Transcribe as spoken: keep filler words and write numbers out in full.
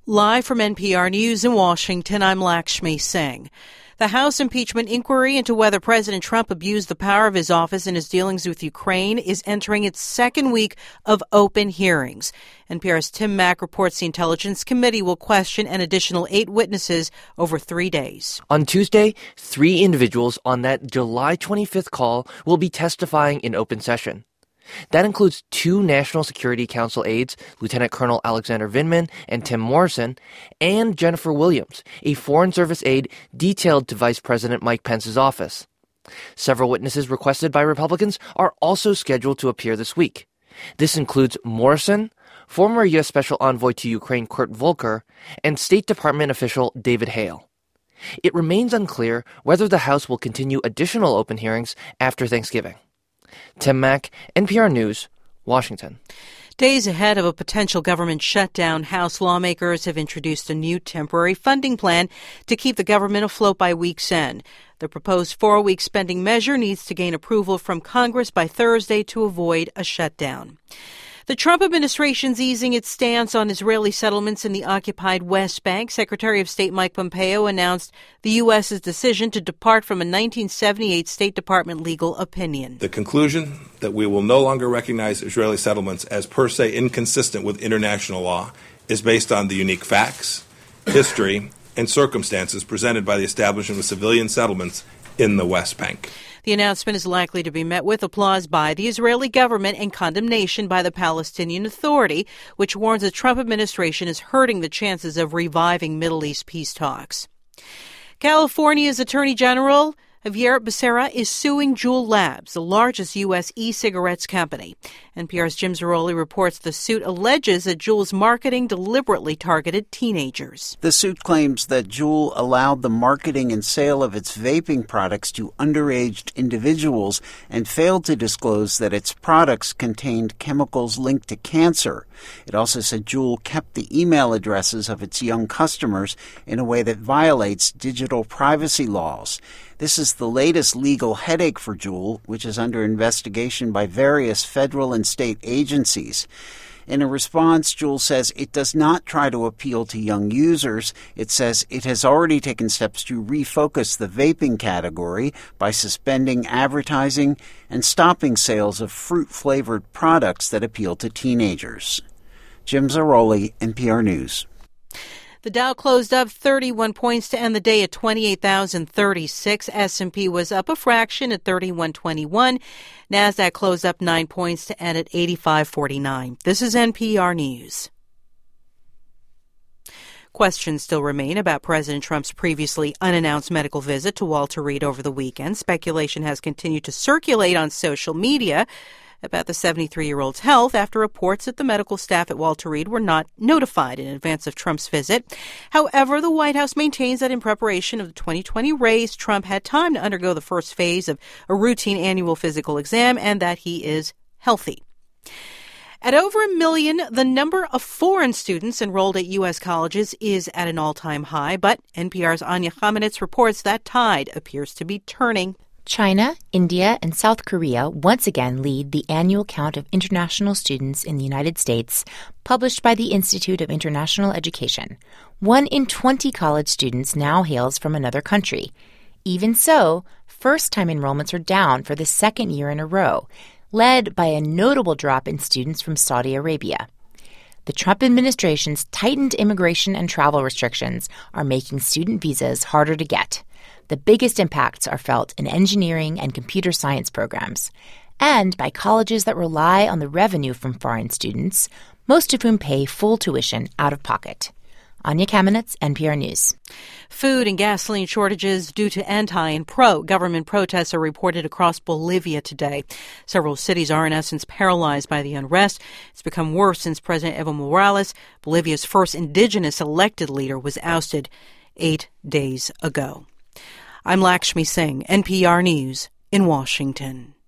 Live from N P R News in Washington, I'm Lakshmi Singh. The House impeachment inquiry into whether President Trump abused the power of his office in his dealings with Ukraine is entering its second week of open hearings. N P R's Tim Mak reports the Intelligence Committee will question an additional eight witnesses over three days. On Tuesday, three individuals on that July twenty-fifth call will be testifying in open session. That includes two National Security Council aides, Lieutenant Colonel Alexander Vindman and Tim Morrison, and Jennifer Williams, a Foreign Service aide detailed to Vice President Mike Pence's office. Several witnesses requested by Republicans are also scheduled to appear this week. This includes Morrison, former U S Special Envoy to Ukraine Kurt Volker, and State Department official David Hale. It remains unclear whether the House will continue additional open hearings after Thanksgiving. Tim Mak, N P R News, Washington. Days ahead of a potential government shutdown, House lawmakers have introduced a new temporary funding plan to keep the government afloat by week's end. The proposed four-week spending measure needs to gain approval from Congress by Thursday to avoid a shutdown. The Trump administration's easing its stance on Israeli settlements in the occupied West Bank. Secretary of State Mike Pompeo announced the U S's decision to depart from a nineteen seventy-eight State Department legal opinion. The conclusion that we will no longer recognize Israeli settlements as per se inconsistent with international law is based on the unique facts, history, and circumstances presented by the establishment of civilian settlements in the West Bank. The announcement is likely to be met with applause by the Israeli government and condemnation by the Palestinian Authority, which warns the Trump administration is hurting the chances of reviving Middle East peace talks. California's Attorney General Xavier Becerra is suing Juul Labs, the largest U S e-cigarettes company. N P R's Jim Zarroli reports the suit alleges that Juul's marketing deliberately targeted teenagers. The suit claims that Juul allowed the marketing and sale of its vaping products to underage individuals and failed to disclose that its products contained chemicals linked to cancer. It also said Juul kept the email addresses of its young customers in a way that violates digital privacy laws. This is the latest legal headache for Juul, which is under investigation by various federal and state agencies. In a response, Juul says it does not try to appeal to young users. It says it has already taken steps to refocus the vaping category by suspending advertising and stopping sales of fruit-flavored products that appeal to teenagers. Jim Zarroli, N P R News. The Dow closed up thirty-one points to end the day at twenty-eight thousand thirty-six. S and P was up a fraction at thirty-one twenty-one. NASDAQ closed up nine points to end at eighty-five forty-nine. This is N P R News. Questions still remain about President Trump's previously unannounced medical visit to Walter Reed over the weekend. Speculation has continued to circulate on social media about the seventy-three-year-old's health after reports that the medical staff at Walter Reed were not notified in advance of Trump's visit. However, the White House maintains that in preparation of the twenty twenty race, Trump had time to undergo the first phase of a routine annual physical exam and that he is healthy. At over a million, the number of foreign students enrolled at U S colleges is at an all-time high, but N P R's Anya Kamenetz reports that tide appears to be turning. China, India, and South Korea once again lead the annual count of international students in the United States, published by the Institute of International Education. One in twenty college students now hails from another country. Even so, first-time enrollments are down for the second year in a row, led by a notable drop in students from Saudi Arabia. The Trump administration's tightened immigration and travel restrictions are making student visas harder to get. The biggest impacts are felt in engineering and computer science programs, and by colleges that rely on the revenue from foreign students, most of whom pay full tuition out of pocket. Anya Kamenetz, N P R News. Food and gasoline shortages due to anti- and pro-government protests are reported across Bolivia today. Several cities are, in essence, paralyzed by the unrest. It's become worse since President Evo Morales, Bolivia's first indigenous elected leader, was ousted eight days ago. I'm Lakshmi Singh, N P R News in Washington.